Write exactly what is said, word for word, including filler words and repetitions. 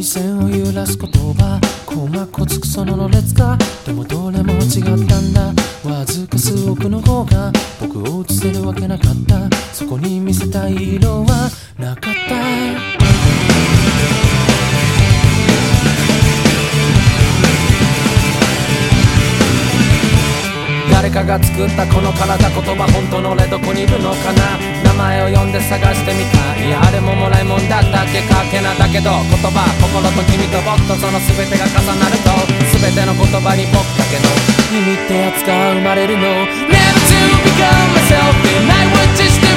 線を揺らす言葉、細こつくそのろれつか。でもどれも違ったんだ。わずか数億の方が僕を映せるわけなかった。そこに見せたい色はなかった。誰かが作ったこの体、言葉本当の俺どこにいるのかな。名前を呼んで探してみた。いやあれももらいもんだったっけかけな。だけど言葉、心と君と僕とその全てが重なると、全ての言葉に僕だけの意味ってやつが生まれるの。 Never to become myself and I would just